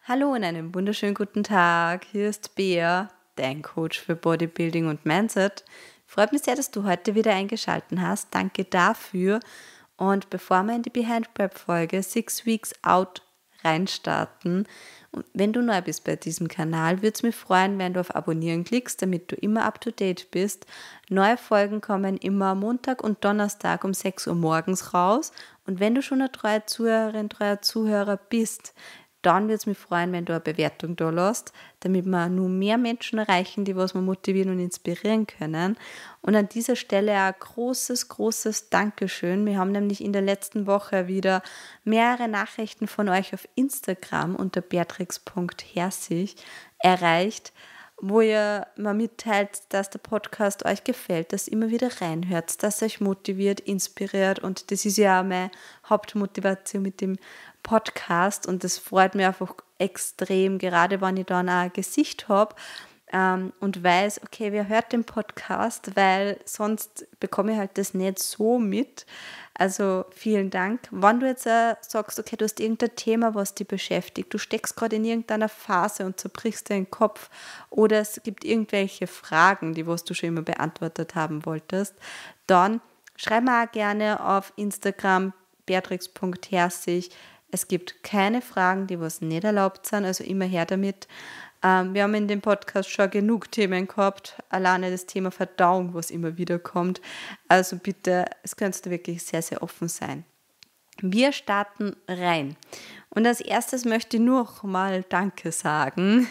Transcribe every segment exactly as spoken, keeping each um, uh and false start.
Hallo und einen wunderschönen guten Tag. Hier ist Bea, dein Coach für Bodybuilding und Mindset. Freut mich sehr, dass du heute wieder eingeschaltet hast. Danke dafür. Und bevor wir in die Behind Prep Folge Six Weeks Out reinstarten, und wenn du neu bist bei diesem Kanal, würde es mich freuen, wenn du auf Abonnieren klickst, damit du immer up to date bist. Neue Folgen kommen immer am Montag und Donnerstag um sechs Uhr morgens raus. Und wenn du schon eine treue Zuhörerin, treuer Zuhörer bist, dann würde es mich freuen, wenn du eine Bewertung da lässt, damit wir nur mehr Menschen erreichen, die was wir motivieren und inspirieren können. Und an dieser Stelle ein großes, großes Dankeschön. Wir haben nämlich in der letzten Woche wieder mehrere Nachrichten von euch auf Instagram unter beatrix punkt herzig erreicht, wo ihr mir mitteilt, dass der Podcast euch gefällt, dass ihr immer wieder reinhört, dass euch motiviert, inspiriert, und das ist ja auch meine Hauptmotivation mit dem Podcast und das freut mich einfach extrem, gerade wenn ich dann auch ein Gesicht habe ähm, und weiß, okay, wer hört den Podcast, weil sonst bekomme ich halt das nicht so mit. Also vielen Dank. Wenn du jetzt äh, sagst, okay, du hast irgendein Thema, was dich beschäftigt, du steckst gerade in irgendeiner Phase und zerbrichst deinen Kopf oder es gibt irgendwelche Fragen, die was du schon immer beantwortet haben wolltest, dann schreib mir auch gerne auf Instagram beatrix punkt herzig. Es gibt keine Fragen, die was nicht erlaubt sind, also immer her damit. Ähm, wir haben in dem Podcast schon genug Themen gehabt, alleine das Thema Verdauung, was immer wieder kommt. Also bitte, es könntest du wirklich sehr, sehr offen sein. Wir starten rein. Und als erstes möchte ich noch mal Danke sagen,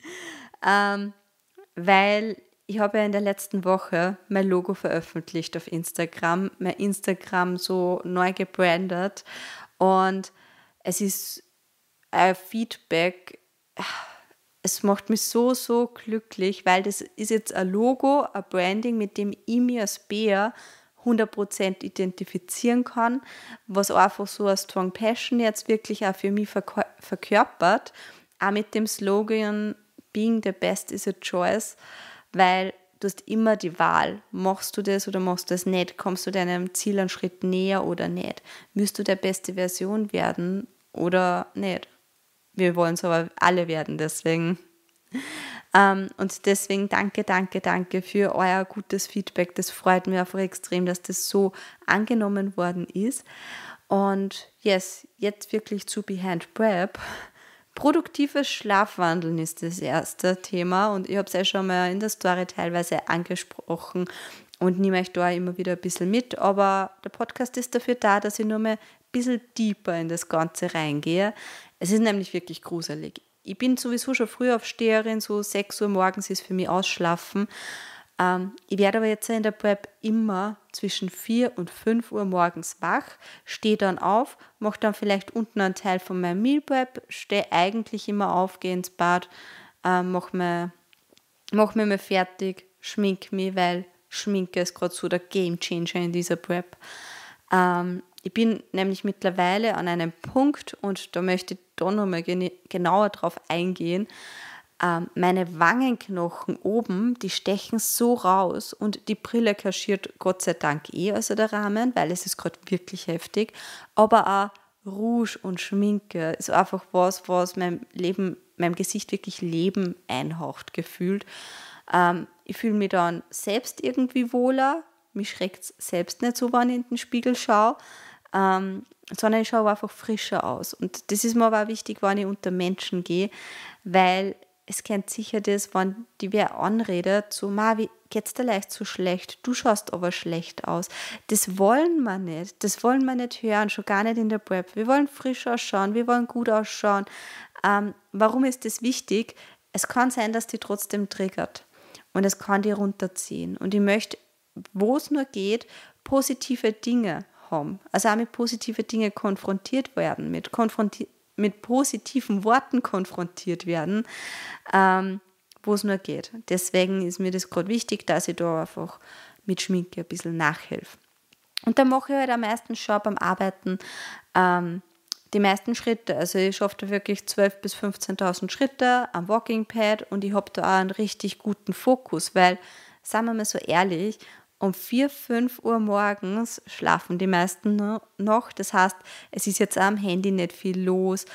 ähm, weil ich habe ja in der letzten Woche mein Logo veröffentlicht auf Instagram, mein Instagram so neu gebrandet und es ist ein Feedback, es macht mich so, so glücklich, weil das ist jetzt ein Logo, ein Branding, mit dem ich mich als Bea hundert Prozent identifizieren kann, was einfach so eine Strong Passion jetzt wirklich auch für mich verkörpert, auch mit dem Slogan Being the best is a choice, weil du hast immer die Wahl, machst du das oder machst du das nicht, kommst du deinem Ziel einen Schritt näher oder nicht, willst du der beste Version werden oder nicht. Wir wollen es aber alle werden, deswegen. Ähm, und deswegen danke, danke, danke für euer gutes Feedback. Das freut mich einfach extrem, dass das so angenommen worden ist. Und yes, jetzt wirklich zu Behind Prep. Produktives Schlafwandeln ist das erste Thema und ich habe es ja schon mal in der Story teilweise angesprochen und nehme euch da immer wieder ein bisschen mit, aber der Podcast ist dafür da, dass ich nur mal ein bisschen tiefer in das Ganze reingehe. Es ist nämlich wirklich gruselig. Ich bin sowieso schon früh Aufsteherin, so sechs Uhr morgens ist für mich Ausschlafen. Ähm, ich werde aber jetzt in der Prep immer zwischen vier und fünf Uhr morgens wach, stehe dann auf, mache dann vielleicht unten einen Teil von meinem Meal Prep, stehe eigentlich immer auf, gehe ins Bad, ähm, mache mir, mach mir mal fertig, schminke mich, weil Schminke ist gerade so der Game Changer in dieser Prep. Ähm, ich bin nämlich mittlerweile an einem Punkt, und da möchte ich da nochmal gen- genauer drauf eingehen, ähm, meine Wangenknochen oben, die stechen so raus und die Brille kaschiert Gott sei Dank eh, also der Rahmen, weil es ist gerade wirklich heftig, aber auch Rouge und Schminke ist einfach was, was meinem Leben, meinem Gesicht wirklich Leben einhaucht, gefühlt. Ähm, ich fühle mich dann selbst irgendwie wohler, mich schreckt es selbst nicht so, wenn ich in den Spiegel schaue, ähm, sondern ich schaue einfach frischer aus. Und das ist mir aber auch wichtig, wenn ich unter Menschen gehe, weil es kennt sicher das, wenn die wer anredet, so, Ma, wie geht's dir leicht so schlecht? Du schaust aber schlecht aus. Das wollen wir nicht. Das wollen wir nicht hören, schon gar nicht in der Prep. Wir wollen frisch ausschauen, wir wollen gut ausschauen. Ähm, warum ist das wichtig? Es kann sein, dass die trotzdem triggert und es kann die runterziehen. Und ich möchte, wo es nur geht, positive Dinge haben. Also auch mit positiven Dingen konfrontiert werden, mit, konfronti- mit positiven Worten konfrontiert werden, ähm, wo es nur geht. Deswegen ist mir das gerade wichtig, dass ich da einfach mit Schminke ein bisschen nachhelfe. Und da mache ich halt am meisten schon beim Arbeiten ähm, die meisten Schritte. Also ich schaffe da wirklich zwölftausend bis fünfzehntausend Schritte am Walking Pad und ich habe da auch einen richtig guten Fokus, weil, sagen wir mal so ehrlich, um vier, fünf Uhr morgens schlafen die meisten noch. Das heißt, es ist jetzt auch am Handy nicht viel los.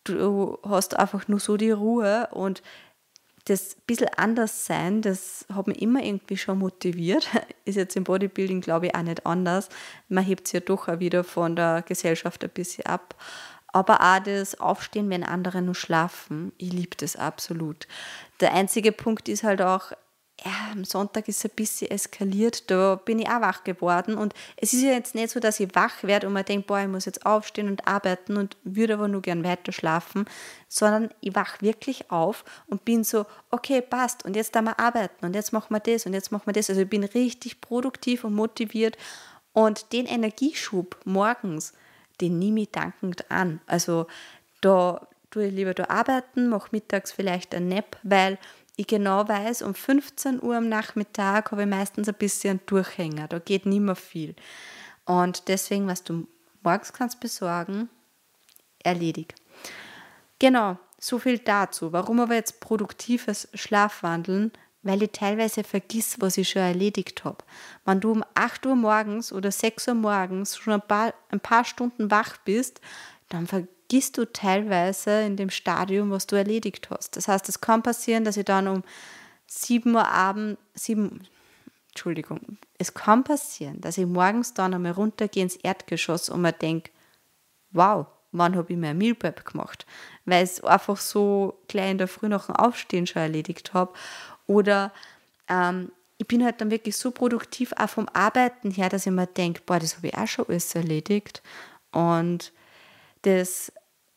du hast einfach nur so die Ruhe und das bisschen anders sein, das hat mich immer irgendwie schon motiviert. Ist jetzt im Bodybuilding, glaube ich, auch nicht anders. Man hebt es ja doch auch wieder von der Gesellschaft ein bisschen ab. Aber auch das Aufstehen, wenn andere nur schlafen, ich liebe das absolut. Der einzige Punkt ist halt auch, ja, am Sonntag ist es ein bisschen eskaliert, da bin ich auch wach geworden und es ist ja jetzt nicht so, dass ich wach werde und mir denke, boah, ich muss jetzt aufstehen und arbeiten und würde aber nur gern weiter schlafen, sondern ich wach wirklich auf und bin so, okay, passt und jetzt da wir arbeiten und jetzt machen wir das und jetzt machen wir das, also ich bin richtig produktiv und motiviert und den Energieschub morgens, den nehme ich dankend an, also da tue ich lieber da arbeiten, mache mittags vielleicht einen Nap, weil ich genau weiß, um fünfzehn Uhr am Nachmittag habe ich meistens ein bisschen einen Durchhänger, da geht nicht mehr viel. Und deswegen, was du morgens kannst besorgen, erledigt. Genau, so viel dazu. Warum aber jetzt produktives Schlafwandeln? Weil ich teilweise vergiss, was ich schon erledigt habe. Wenn du um acht Uhr morgens oder sechs Uhr morgens schon ein paar, ein paar Stunden wach bist, dann vergisst vergisst du teilweise in dem Stadium, was du erledigt hast. Das heißt, es kann passieren, dass ich dann um sieben Uhr abends, sieben, Entschuldigung, es kann passieren, dass ich morgens dann einmal runtergehe ins Erdgeschoss und mir denke, wow, wann habe ich mein Meal Prep gemacht? Weil ich es einfach so gleich in der Früh nach dem Aufstehen schon erledigt habe. Oder ähm, ich bin halt dann wirklich so produktiv, auch vom Arbeiten her, dass ich mir denke, boah, das habe ich auch schon alles erledigt. Und das,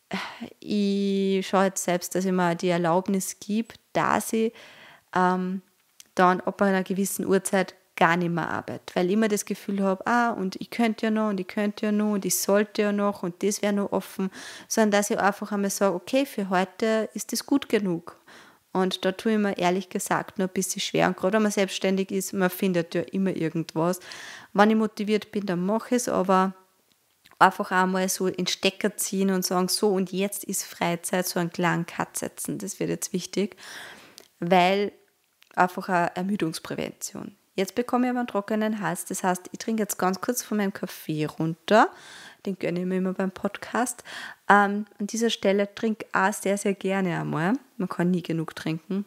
ich schaue jetzt selbst, dass ich mir die Erlaubnis gebe, dass ich ähm, dann ab einer gewissen Uhrzeit gar nicht mehr arbeite, weil ich immer das Gefühl habe, ah, und ich könnte ja noch und ich könnte ja noch und ich sollte ja noch und das wäre noch offen, sondern dass ich einfach einmal sage, okay, für heute ist das gut genug. Und da tue ich mir ehrlich gesagt nur ein bisschen schwer. Und gerade wenn man selbstständig ist, man findet ja immer irgendwas. Wenn ich motiviert bin, dann mache ich es, aber einfach einmal so in Stecker ziehen und sagen, so und jetzt ist Freizeit, so einen kleinen Cut setzen. Das wird jetzt wichtig, weil einfach eine Ermüdungsprävention. Jetzt bekomme ich aber einen trockenen Hals, das heißt, ich trinke jetzt ganz kurz von meinem Kaffee runter, den gönne ich mir immer beim Podcast. Ähm, an dieser Stelle trinke ich auch sehr, sehr gerne einmal. Man kann nie genug trinken.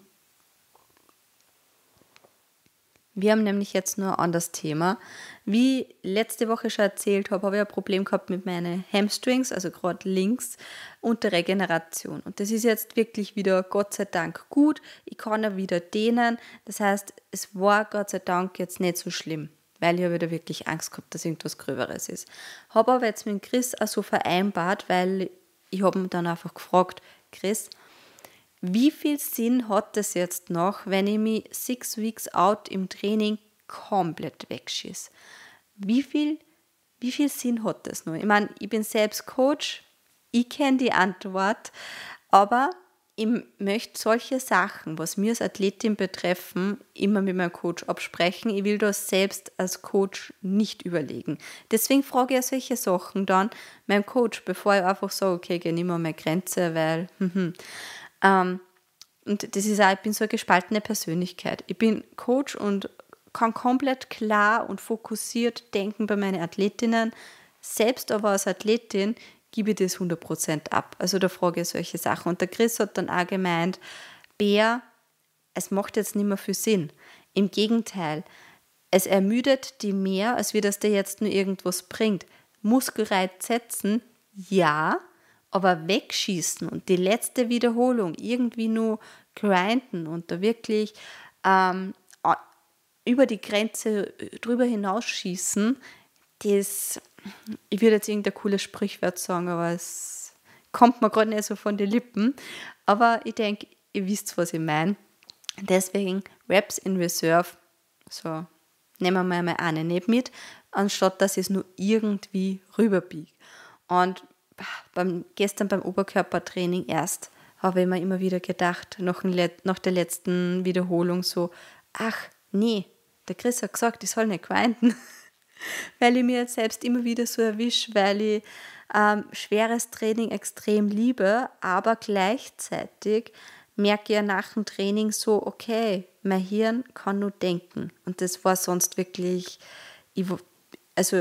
Wir haben nämlich jetzt nur ein anderes Thema. Wie letzte Woche schon erzählt habe, habe ich ein Problem gehabt mit meinen Hamstrings, also gerade links, und der Regeneration. Und das ist jetzt wirklich wieder Gott sei Dank gut. Ich kann auch wieder dehnen. Das heißt, es war Gott sei Dank jetzt nicht so schlimm, weil ich habe wieder wirklich Angst gehabt, dass irgendwas Gröberes ist. Habe aber jetzt mit Chris auch so vereinbart, weil ich habe ihn dann einfach gefragt, Chris, wie viel Sinn hat das jetzt noch, wenn ich mich six weeks out im Training komplett wegschieße? Wie viel, wie viel Sinn hat das noch? Ich meine, ich bin selbst Coach, ich kenne die Antwort, aber ich möchte solche Sachen, was mir als Athletin betreffen, immer mit meinem Coach absprechen. Ich will das selbst als Coach nicht überlegen. Deswegen frage ich solche Sachen dann meinem Coach, bevor ich einfach sage, okay, ich gehe nicht mehr an meine Grenze, weil... Hm, Ähm, und das ist auch, ich bin so eine gespaltene Persönlichkeit. Ich bin Coach und kann komplett klar und fokussiert denken bei meinen Athletinnen. Selbst aber als Athletin gebe ich das hundert Prozent ab. Also da frage ich solche Sachen. Und der Chris hat dann auch gemeint, Bea, es macht jetzt nicht mehr viel Sinn. Im Gegenteil, es ermüdet die mehr, als wie das dir jetzt nur irgendwas bringt. Muskelreiz setzen, ja, aber wegschießen und die letzte Wiederholung irgendwie nur grinden und da wirklich ähm, über die Grenze drüber hinausschießen, das, ich würde jetzt irgendein cooles Sprichwort sagen, aber es kommt mir gerade nicht so von den Lippen. Aber ich denke, ihr wisst, was ich meine. Deswegen Reps in Reserve, so nehmen wir mal eine nicht mit, anstatt dass ich es nur irgendwie rüberbiege. Und beim, gestern beim Oberkörpertraining erst habe ich mir immer wieder gedacht, nach, nach der letzten Wiederholung so, ach nee, der Chris hat gesagt, ich soll nicht grinden, weil ich mir jetzt selbst immer wieder so erwische, weil ich ähm, schweres Training extrem liebe, aber gleichzeitig merke ich ja nach dem Training so, okay, mein Hirn kann nur denken und das war sonst wirklich, ich, also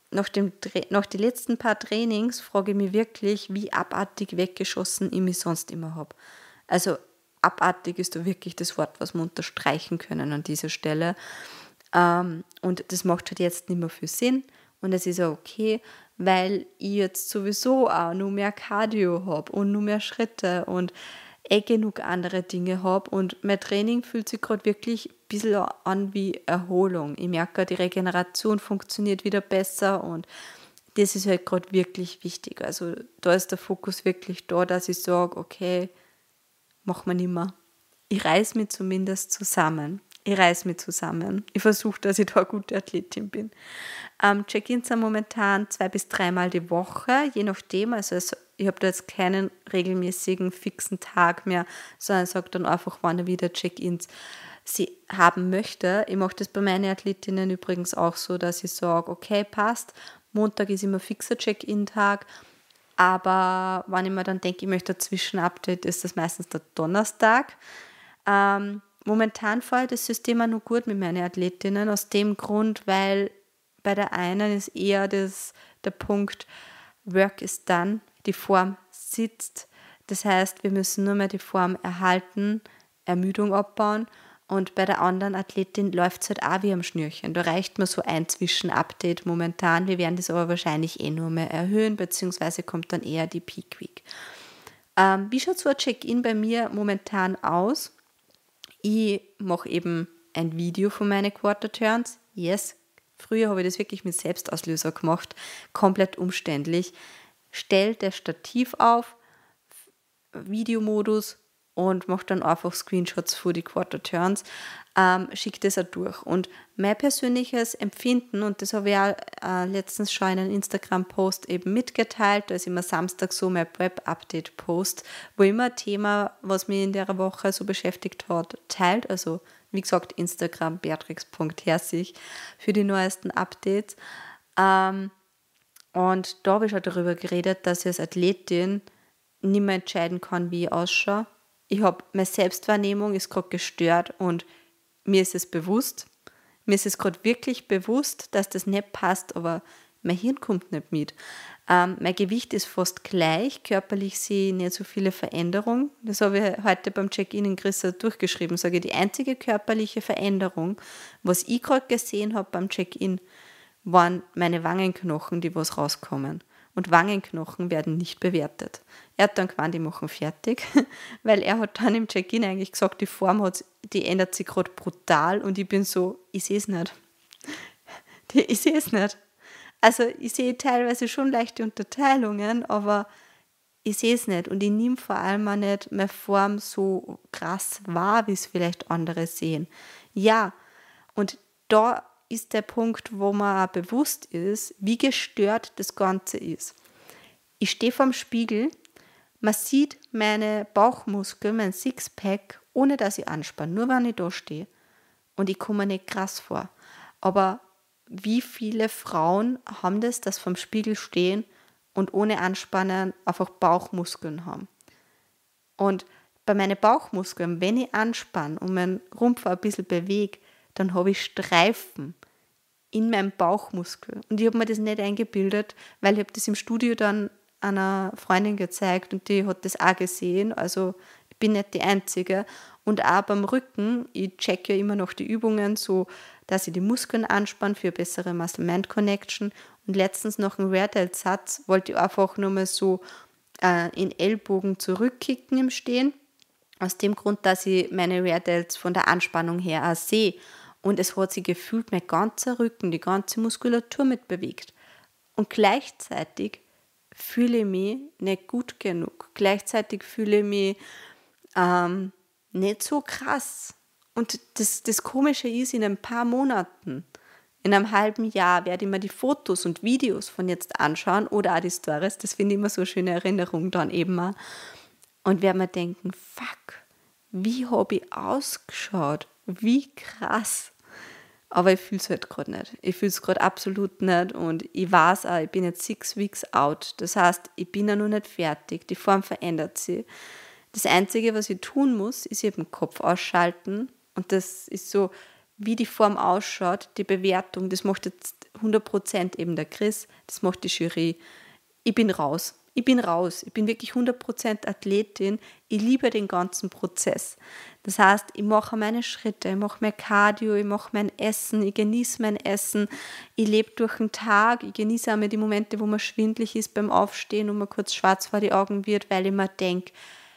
nach, dem, nach den letzten paar Trainings frage ich mich wirklich, wie abartig weggeschossen ich mich sonst immer habe. Also abartig ist da wirklich das Wort, was wir unterstreichen können an dieser Stelle. Ähm, und das macht halt jetzt nicht mehr viel Sinn. Und es ist ja okay, weil ich jetzt sowieso auch nur mehr Cardio habe und nur mehr Schritte und eh genug andere Dinge habe. Und mein Training fühlt sich gerade wirklich ein bisschen an wie Erholung. Ich merke, die Regeneration funktioniert wieder besser und das ist halt gerade wirklich wichtig. Also da ist der Fokus wirklich da, dass ich sage, okay, mach mal nicht mehr. Ich reiß mich zumindest zusammen. Ich reiß mich zusammen. Ich versuche, dass ich da eine gute Athletin bin. Ähm, Check-ins sind momentan zwei bis dreimal die Woche, je nachdem. Also es, ich habe da jetzt keinen regelmäßigen, fixen Tag mehr, sondern sage dann einfach, wann ich wieder Check-ins sie haben möchte. Ich mache das bei meinen Athletinnen übrigens auch so, dass ich sage, okay, passt, Montag ist immer fixer Check-in-Tag, aber wenn ich mir dann denke, ich möchte ein Zwischenupdate, ist das meistens der Donnerstag. Ähm, momentan fällt das System auch noch gut mit meinen Athletinnen, aus dem Grund, weil bei der einen ist eher das, der Punkt, Work is done, die Form sitzt. Das heißt, wir müssen nur mehr die Form erhalten, Ermüdung abbauen. Und bei der anderen Athletin läuft es halt auch wie am Schnürchen. Da reicht mir so ein Zwischenupdate momentan. Wir werden das aber wahrscheinlich eh nur mehr erhöhen, beziehungsweise kommt dann eher die Peak Week. Ähm, wie schaut so ein Check-in bei mir momentan aus? Ich mache eben ein Video von meinen Quarter Turns. Yes, früher habe ich das wirklich mit Selbstauslöser gemacht. Komplett umständlich. Stell das Stativ auf, Videomodus, und mache dann einfach Screenshots für die Quarter Turns, ähm, schicke das auch durch. Und mein persönliches Empfinden, und das habe ich auch äh, letztens schon in einem Instagram-Post eben mitgeteilt, da ist immer Samstag so mein Prep-Update-Post, wo immer ein Thema, was mich in der Woche so beschäftigt hat, teilt. Also wie gesagt, Instagram beatrix punkt herzig für die neuesten Updates. Ähm, und da habe ich schon darüber geredet, dass ich als Athletin nicht mehr entscheiden kann, wie ich ausschaue. Ich habe, meine Selbstwahrnehmung ist gerade gestört und mir ist es bewusst, mir ist es gerade wirklich bewusst, dass das nicht passt, aber mein Hirn kommt nicht mit. Ähm, mein Gewicht ist fast gleich, körperlich sehe ich nicht so viele Veränderungen. Das habe ich heute beim Check-in in Grissa durchgeschrieben. Sage ich, die einzige körperliche Veränderung, was ich gerade gesehen habe beim Check-in, waren meine Wangenknochen, die was rauskommen. Und Wangenknochen werden nicht bewertet. Er hat dann gemeint, die machen fertig, weil er hat dann im Check-in eigentlich gesagt, die Form hat, die ändert sich gerade brutal und ich bin so, ich sehe es nicht. Ich sehe es nicht. Also ich sehe teilweise schon leichte Unterteilungen, aber ich sehe es nicht und ich nehme vor allem auch nicht meine Form so krass wahr, wie es vielleicht andere sehen. Ja, und da ist der Punkt, wo man auch bewusst ist, wie gestört das Ganze ist. Ich stehe vorm Spiegel, man sieht meine Bauchmuskeln, mein Sixpack, ohne dass ich anspanne, nur wenn ich da stehe. Und ich komme mir nicht krass vor. Aber wie viele Frauen haben das, dass vorm Spiegel stehen und ohne Anspannen einfach Bauchmuskeln haben? Und bei meinen Bauchmuskeln, wenn ich anspanne und meinen Rumpf ein bisschen bewege, dann habe ich Streifen in meinem Bauchmuskel. Und ich habe mir das nicht eingebildet, weil ich habe das im Studio dann einer Freundin gezeigt und die hat das auch gesehen. Also ich bin nicht die Einzige. Und auch beim Rücken, ich checke ja immer noch die Übungen, so dass ich die Muskeln anspanne für bessere Muscle-Mind-Connection. Und letztens noch einen Rear-Delt-Satz wollte ich einfach nur mal so äh, in Ellbogen zurückkicken im Stehen. Aus dem Grund, dass ich meine Rear-Delts von der Anspannung her auch sehe. Und es hat sich gefühlt mein ganzer Rücken, die ganze Muskulatur mitbewegt. Und gleichzeitig fühle ich mich nicht gut genug. Gleichzeitig fühle ich mich ähm, nicht so krass. Und das, das Komische ist, in ein paar Monaten, in einem halben Jahr werde ich mir die Fotos und Videos von jetzt anschauen oder auch die Stories. Das finde ich immer so eine schöne Erinnerung dann eben auch. Und werde mir denken, fuck, wie habe ich ausgeschaut? Wie krass. Aber ich fühle es halt gerade nicht. Ich fühle es gerade absolut nicht und ich weiß auch, ich bin jetzt six weeks out. Das heißt, ich bin ja noch nicht fertig. Die Form verändert sich. Das Einzige, was ich tun muss, ist eben den Kopf ausschalten und das ist so, wie die Form ausschaut, die Bewertung, das macht jetzt hundert Prozent eben der Chris, das macht die Jury. Ich bin raus. Ich bin raus. Ich bin wirklich hundert Prozent Athletin. Ich liebe den ganzen Prozess. Das heißt, ich mache meine Schritte, ich mache mein Cardio, ich mache mein Essen, ich genieße mein Essen, ich lebe durch den Tag, ich genieße auch mal die Momente, wo man schwindelig ist beim Aufstehen und man kurz schwarz vor die Augen wird, weil ich mir denke,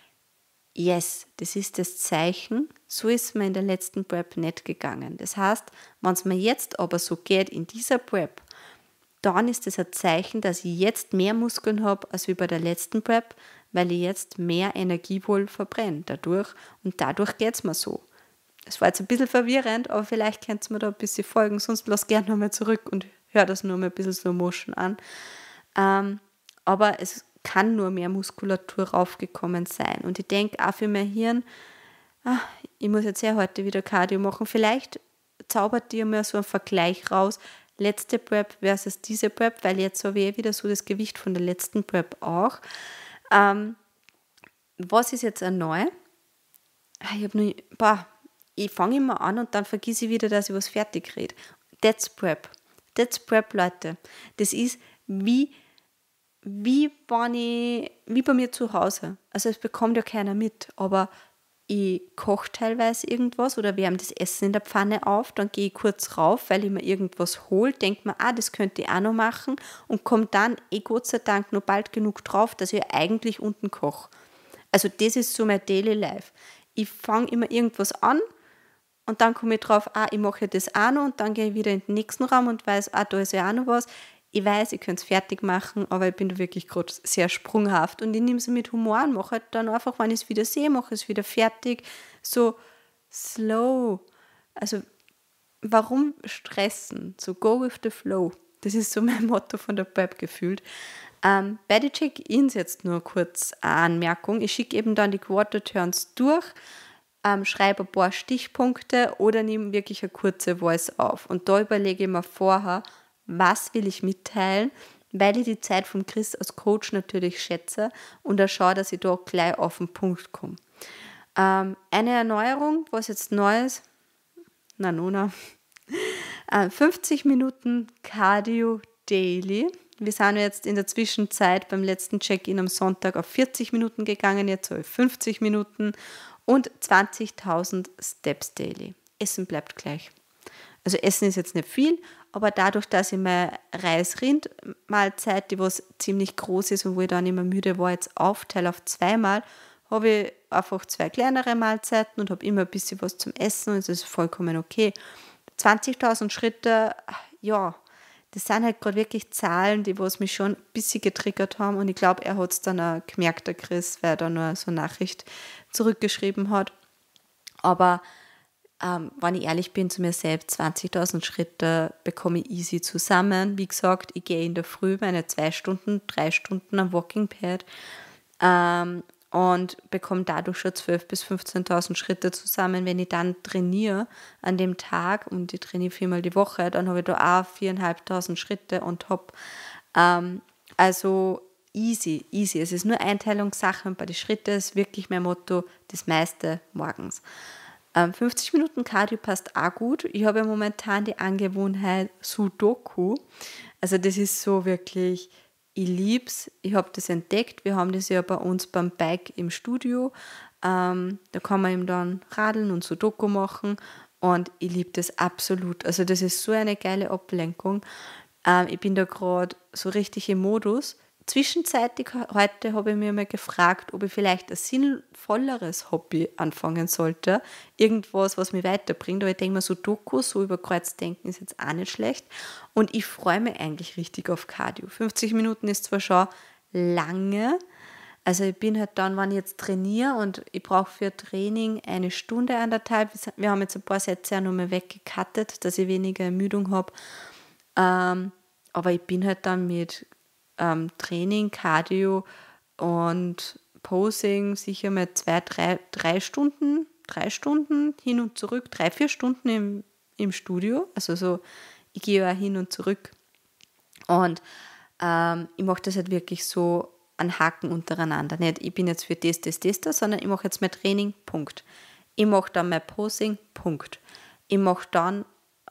yes, das ist das Zeichen, so ist mir in der letzten Prep nicht gegangen. Das heißt, wenn es mir jetzt aber so geht in dieser Prep, dann ist das ein Zeichen, dass ich jetzt mehr Muskeln habe als wie bei der letzten Prep, weil ich jetzt mehr Energie wohl verbrenne dadurch und dadurch geht es mir so. Das war jetzt ein bisschen verwirrend, aber vielleicht könnt ihr mir da ein bisschen folgen, sonst lass gerne nochmal zurück und hör das nur mal ein bisschen Slow Motion an. Ähm, aber es kann nur mehr Muskulatur raufgekommen sein und ich denke auch für mein Hirn, ach, ich muss jetzt ja heute wieder Cardio machen, vielleicht zaubert ihr mir so einen Vergleich raus, letzte Prep versus diese Prep, weil jetzt habe ich wieder so das Gewicht von der letzten Prep auch. Ähm, was ist jetzt neu? Ich habe nur, boah, ich fange immer an und dann vergesse ich wieder, dass ich was fertig rede. That's Prep. That's Prep, Leute. Das ist wie, wie, wenn ich, wie bei mir zu Hause. Also es bekommt ja keiner mit, aber ich koche teilweise irgendwas oder wärme das Essen in der Pfanne auf, dann gehe ich kurz rauf, weil ich mir irgendwas hole, denke mir, ah, das könnte ich auch noch machen und komme dann eh Gott sei Dank noch bald genug drauf, dass ich eigentlich unten koche. Also das ist so mein Daily Life. Ich fange immer irgendwas an und dann komme ich drauf, ah, ich mache das auch noch und dann gehe ich wieder in den nächsten Raum und weiß, ah, da ist ja auch noch was. Ich weiß, ich könnte es fertig machen, aber ich bin da wirklich gerade sehr sprunghaft und ich nehme es mit Humor und mache halt dann einfach, wenn ich es wieder sehe, mache ich es wieder fertig. So slow. Also warum stressen? So go with the flow. Das ist so mein Motto von der Prep gefühlt. Ähm, bei den Check-ins jetzt nur kurz eine Anmerkung. Ich schicke eben dann die Quarter-Turns durch, ähm, schreibe ein paar Stichpunkte oder nehme wirklich eine kurze Voice auf. Und da überlege ich mir vorher, was will ich mitteilen, weil ich die Zeit vom Chris als Coach natürlich schätze und auch schaue, dass ich da gleich auf den Punkt komme. Ähm, eine Erneuerung, was jetzt neu ist, na Nona, äh, fünfzig Minuten Cardio Daily. Wir sind jetzt in der Zwischenzeit beim letzten Check-in am Sonntag auf vierzig Minuten gegangen, jetzt auf fünfzig Minuten und zwanzigtausend Steps Daily. Essen bleibt gleich. Also Essen ist jetzt nicht viel, aber dadurch, dass ich meine Reis-Rind-Mahlzeit, die was ziemlich groß ist und wo ich dann immer müde war, jetzt aufteile auf zweimal, habe ich einfach zwei kleinere Mahlzeiten und habe immer ein bisschen was zum Essen und es ist vollkommen okay. zwanzigtausend Schritte, ja, das sind halt gerade wirklich Zahlen, die was mich schon ein bisschen getriggert haben und ich glaube, er hat es dann auch gemerkt, der Chris, weil er da nur so eine Nachricht zurückgeschrieben hat. Aber Ähm, wenn ich ehrlich bin zu mir selbst, zwanzigtausend Schritte bekomme ich easy zusammen. Wie gesagt, ich gehe in der Früh meine zwei Stunden, drei Stunden am Walking Pad ähm, und bekomme dadurch schon zwölftausend bis fünfzehntausend Schritte zusammen. Wenn ich dann trainiere an dem Tag und ich trainiere viermal die Woche, dann habe ich da auch viertausendfünfhundert Schritte on top. Ähm, also easy, easy. Es ist nur Einteilungssache und bei den Schritten ist wirklich mein Motto, das meiste morgens. fünfzig Minuten Cardio passt auch gut. Ich habe ja momentan die Angewohnheit Sudoku. Also das ist so wirklich, ich liebe es. Ich habe das entdeckt. Wir haben das ja bei uns beim Bike im Studio. Ähm, da kann man eben dann radeln und Sudoku machen. Und ich liebe das absolut. Also das ist so eine geile Ablenkung. Ähm, ich bin da gerade so richtig im Modus. Zwischenzeitlich heute habe ich mir mal gefragt, ob ich vielleicht ein sinnvolleres Hobby anfangen sollte. Irgendwas, was mich weiterbringt. Aber ich denke mir, so Doku, so über Kreuz denken ist jetzt auch nicht schlecht. Und ich freue mich eigentlich richtig auf Cardio. fünfzig Minuten ist zwar schon lange. Also ich bin halt dann, wenn ich jetzt trainiere und ich brauche für Training eine Stunde, anderthalb. Wir haben jetzt ein paar Sätze auch nochmal weggekattet, dass ich weniger Ermüdung habe. Ähm, aber ich bin halt dann mit Ähm, Training, Cardio und Posing sicher mal zwei, drei, drei Stunden, drei Stunden hin und zurück, drei, vier Stunden im, im Studio. Also so, ich gehe ja hin und zurück. Und ähm, ich mache das halt wirklich so an Haken untereinander. Nicht, ich bin jetzt für das, das, das, das, sondern ich mache jetzt mein Training, Punkt. Ich mache dann mein Posing, Punkt. Ich mache dann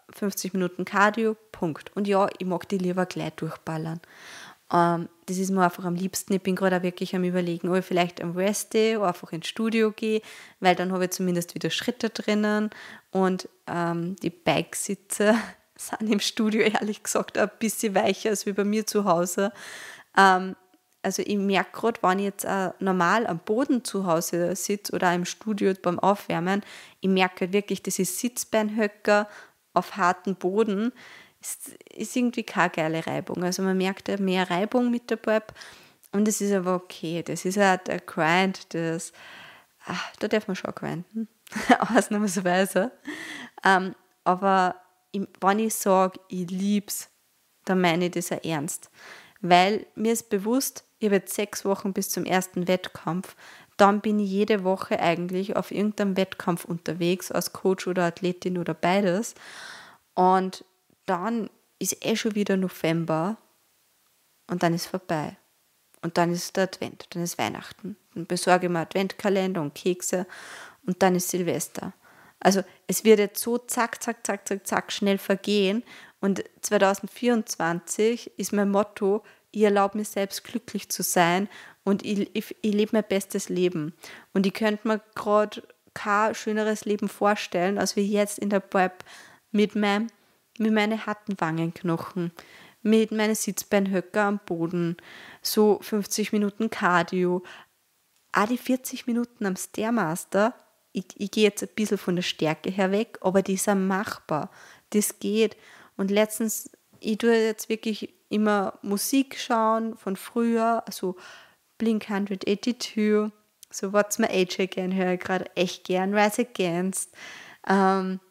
fünfzig Minuten Cardio, Punkt. Und ja, ich mag die lieber gleich durchballern. Ähm, das ist mir einfach am liebsten. Ich bin gerade auch wirklich am Überlegen, ob ich vielleicht am Rest-Day oder einfach ins Studio gehe, weil dann habe ich zumindest wieder Schritte drinnen und ähm, die Bikesitze sind im Studio ehrlich gesagt ein bisschen weicher als wie bei mir zu Hause. Ähm, also ich merke gerade, wenn ich jetzt äh, normal am Boden zu Hause sitze oder auch im Studio beim Aufwärmen, ich merke halt wirklich, das ist Sitzbeinhöcker auf harten Boden, ist, ist irgendwie keine geile Reibung. Also man merkt ja mehr Reibung mit der P E P und das ist aber okay. Das ist halt der Grind, das, ach, da darf man schon grinden, ausnahmsweise. Ähm, aber ich, wenn ich sage, ich lieb's, dann meine ich das auch ernst. Weil mir ist bewusst, ich habe jetzt sechs Wochen bis zum ersten Wettkampf, dann bin ich jede Woche eigentlich auf irgendeinem Wettkampf unterwegs, als Coach oder Athletin oder beides. Und dann ist eh schon wieder November und dann ist vorbei. Und dann ist der Advent, dann ist Weihnachten. Dann besorge ich mir Adventkalender und Kekse und dann ist Silvester. Also es wird jetzt so zack, zack, zack, zack, zack schnell vergehen und zwanzig vierundzwanzig ist mein Motto, ich erlaube mir selbst glücklich zu sein und ich, ich, ich lebe mein bestes Leben. Und ich könnte mir gerade kein schöneres Leben vorstellen, als wie jetzt in der P E P mit, mein, mit meinen harten Wangenknochen, mit meinen Sitzbeinhöcker am Boden, so fünfzig Minuten Cardio, auch die vierzig Minuten am Stairmaster. Ich, ich gehe jetzt ein bisschen von der Stärke her weg, aber die sind machbar. Das geht. Und letztens, ich tue jetzt wirklich immer Musik schauen von früher, also Blink hundertachtzig, so What's My Age Again höre ich gerade echt gern, Rise Against, ähm,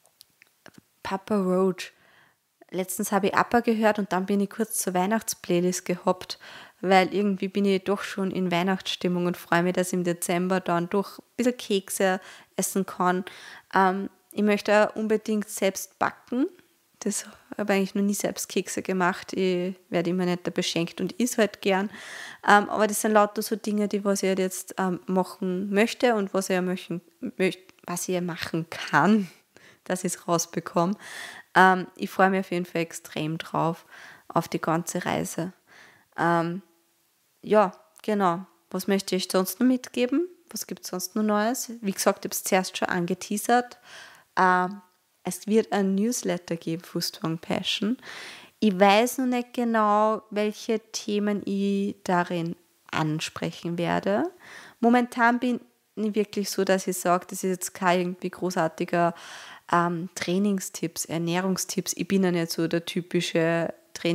Papa Roach. Letztens habe ich Appa gehört und dann bin ich kurz zur Weihnachtsplaylist gehoppt, weil irgendwie bin ich doch schon in Weihnachtsstimmung und freue mich, dass ich im Dezember dann doch ein bisschen Kekse essen kann. Ähm, ich möchte auch unbedingt selbst backen. Das habe ich eigentlich noch nie selbst Kekse gemacht. Ich werde immer netter beschenkt und is halt gern. Ähm, aber das sind lauter so Dinge, die was ich halt jetzt ähm, machen möchte und was ich ja möchten, möcht, was ich ja machen kann, dass ich es rausbekomme. Ähm, ich freue mich auf jeden Fall extrem drauf, auf die ganze Reise. Ähm, ja, genau. Was möchte ich sonst noch mitgeben? Was gibt es sonst noch Neues? Wie gesagt, ich habe es zuerst schon angeteasert. Ähm, es wird ein Newsletter geben für Strong Passion. Ich weiß noch nicht genau, welche Themen ich darin ansprechen werde. Momentan bin ich wirklich so, dass ich sage, das ist jetzt kein irgendwie großartiger ähm, Trainingstipps, Ernährungstipps. Ich bin ja nicht so der typische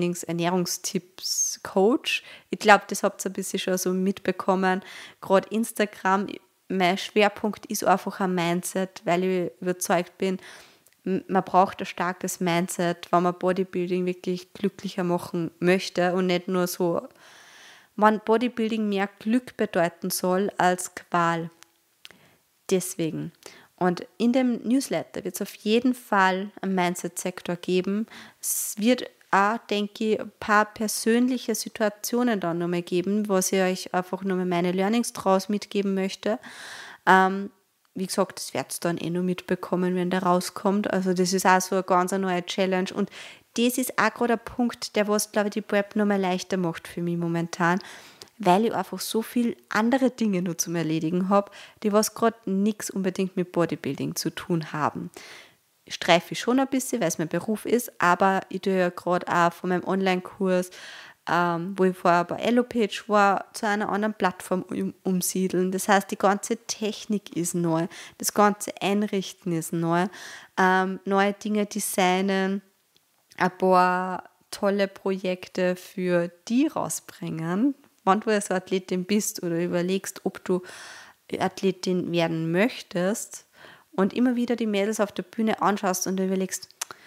Trainings-Ernährungstipps-Coach. Ich glaube, das habt ihr ein bisschen schon so mitbekommen. Gerade Instagram, mein Schwerpunkt ist einfach ein Mindset, weil ich überzeugt bin, man braucht ein starkes Mindset, wenn man Bodybuilding wirklich glücklicher machen möchte und nicht nur so, wenn Bodybuilding mehr Glück bedeuten soll als Qual. Deswegen. Und in dem Newsletter wird es auf jeden Fall einen Mindset-Sektor geben. Es wird auch, denke ich, ein paar persönliche Situationen dann nochmal geben, was ich euch einfach nochmal meine Learnings draus mitgeben möchte. Ähm, wie gesagt, das werdet ihr dann eh noch mitbekommen, wenn der rauskommt. Also das ist auch so eine ganz neue Challenge. Und das ist auch gerade ein Punkt, der was, glaube ich, die P E P nochmal leichter macht für mich momentan, weil ich einfach so viele andere Dinge nur zum Erledigen habe, die was gerade nichts unbedingt mit Bodybuilding zu tun haben. Streife ich schon ein bisschen, weil es mein Beruf ist, aber ich tue ja gerade auch von meinem Online-Kurs, ähm, wo ich vorher bei Elopage war, zu einer anderen Plattform um, umsiedeln. Das heißt, die ganze Technik ist neu, das ganze Einrichten ist neu, ähm, neue Dinge designen, ein paar tolle Projekte für die rausbringen. Wenn du als Athletin bist oder überlegst, ob du Athletin werden möchtest und immer wieder die Mädels auf der Bühne anschaust und du überlegst,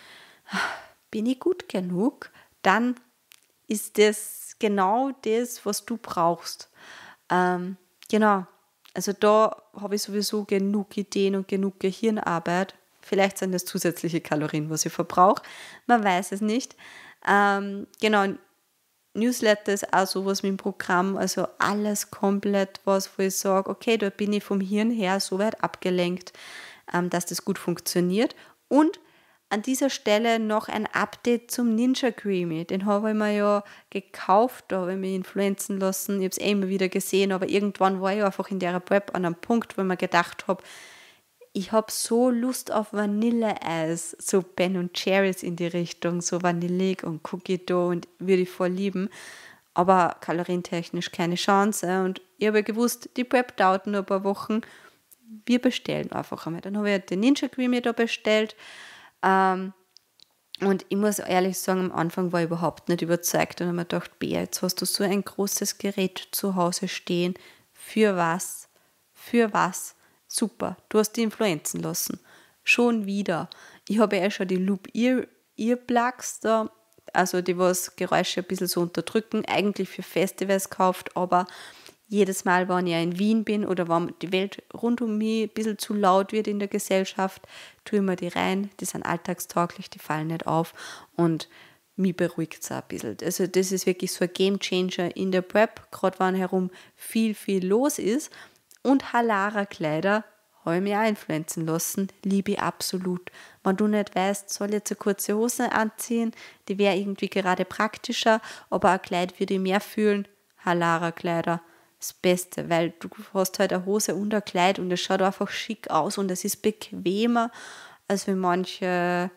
bin ich gut genug, dann ist das genau das, was du brauchst. Ähm, genau, also da habe ich sowieso genug Ideen und genug Gehirnarbeit. Vielleicht sind das zusätzliche Kalorien, was ich verbrauche. Man weiß es nicht. Ähm, genau, Newsletter ist auch sowas wie ein Programm, also alles komplett was, wo ich sage, okay, da bin ich vom Hirn her so weit abgelenkt, ähm, dass das gut funktioniert. Und an dieser Stelle noch ein Update zum Ninja Creamy. Den habe ich mir ja gekauft, da habe ich mich influenzen lassen. Ich habe es eh immer wieder gesehen, aber irgendwann war ich einfach in der Prep an einem Punkt, wo ich mir gedacht habe, ich habe so Lust auf Vanilleeis, so Ben und Jerry's in die Richtung, so vanillig und Cookie Dough und würde ich voll lieben. Aber kalorientechnisch keine Chance. Und ich habe gewusst, die Prep dauert nur ein paar Wochen. Wir bestellen einfach einmal. Dann habe ich den Ninja Creamy da bestellt. Ähm, und ich muss ehrlich sagen, am Anfang war ich überhaupt nicht überzeugt und habe mir gedacht, Bea, jetzt hast du so ein großes Gerät zu Hause stehen. Für was? Für was? Super, du hast die influenzen lassen. Schon wieder. Ich habe ja schon die Loop Ear, Earplugs da, also die, was Geräusche ein bisschen so unterdrücken, eigentlich für Festivals gekauft, aber jedes Mal, wenn ich in Wien bin oder wenn die Welt rund um mich ein bisschen zu laut wird in der Gesellschaft, tue ich mir die rein, die sind alltagstauglich, die fallen nicht auf und mich beruhigt es auch ein bisschen. Also das ist wirklich so ein Gamechanger in der Prep, gerade wenn herum viel, viel los ist. Und Halara-Kleider habe ich mich auch influenzen lassen, liebe ich absolut. Wenn du nicht weißt, soll ich jetzt eine kurze Hose anziehen, die wäre irgendwie gerade praktischer, aber ein Kleid würde ich mehr fühlen, Halara-Kleider. Das Beste, weil du hast halt eine Hose und ein Kleid und es schaut einfach schick aus und es ist bequemer als wie manche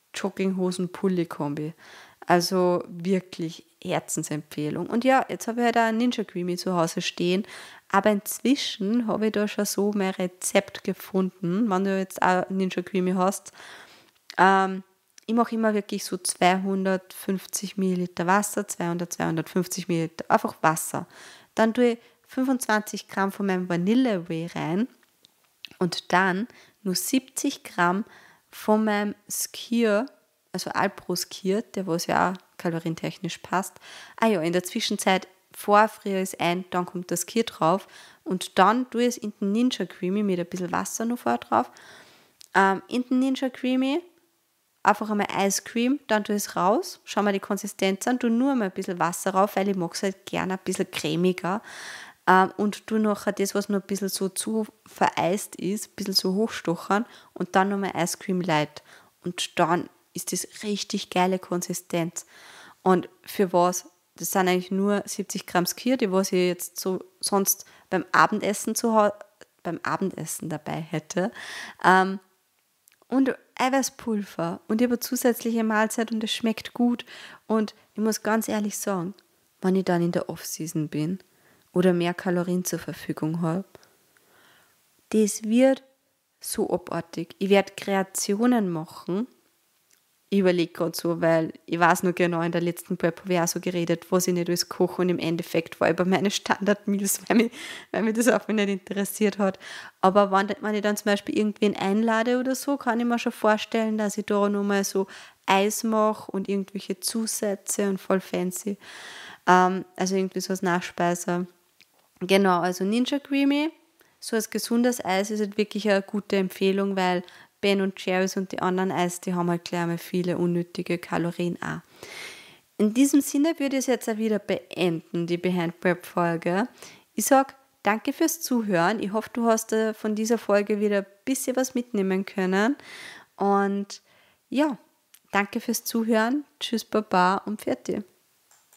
Jogginghosen-Pulli-Kombi. Also wirklich Herzensempfehlung. Und ja, jetzt habe ich halt auch einen Ninja Creamy zu Hause stehen, aber inzwischen habe ich da schon so mein Rezept gefunden, wenn du jetzt auch Ninja Creamy hast. Ähm, ich mache immer wirklich so zweihundertfünfzig Milliliter Wasser, zweihundert, zweihundertfünfzig Milliliter, einfach Wasser. Dann tue ich fünfundzwanzig Gramm von meinem Vanille Whey rein und dann nur siebzig Gramm von meinem Skyr, also Alpro Skyr, der was ja auch kalorientechnisch passt. Ah ja, in der Zwischenzeit vorfriere ich es ein, dann kommt das Skyr drauf und dann tue ich es in den Ninja Creamy mit ein bisschen Wasser noch vorher drauf. Ähm, in den Ninja Creamy einfach einmal Ice Cream, dann tue ich es raus, schau mal die Konsistenz an, tue nur mal ein bisschen Wasser rauf, weil ich mag es halt gerne ein bisschen cremiger. Ähm, und tue nachher das, was noch ein bisschen so zu vereist ist, ein bisschen so hochstochern und dann nochmal Ice Cream Light. Und dann ist das richtig geile Konsistenz. Und für was? Das sind eigentlich nur siebzig Gramm Skyr, die was ich jetzt so sonst beim Abendessen zu Hause, beim Abendessen dabei hätte. Ähm, und Eiweißpulver und ich habe eine zusätzliche Mahlzeit und es schmeckt gut. Und ich muss ganz ehrlich sagen, wenn ich dann in der Off-Season bin oder mehr Kalorien zur Verfügung habe, das wird so abartig. Ich werde Kreationen machen. Ich überlege gerade so, weil ich weiß noch genau, in der letzten Prep habe ich auch so geredet, was ich nicht alles koche und im Endeffekt war ich bei meinen Standard-Meals, weil mich, weil mich das einfach nicht interessiert hat. Aber wenn, wenn ich dann zum Beispiel irgendwen einlade oder so, kann ich mir schon vorstellen, dass ich da nochmal so Eis mache und irgendwelche Zusätze und voll fancy. Ähm, also irgendwie so als Nachspeise. Genau, also Ninja Creamy, so als gesundes Eis ist halt wirklich eine gute Empfehlung, weil Ben und Jerry's und die anderen Eis, die haben halt gleich mal viele unnötige Kalorien auch. In diesem Sinne würde ich es jetzt auch wieder beenden, die Behind Prep Folge. Ich sage danke fürs Zuhören. Ich hoffe, du hast von dieser Folge wieder ein bisschen was mitnehmen können. Und ja, danke fürs Zuhören. Tschüss, Baba und Pfiat.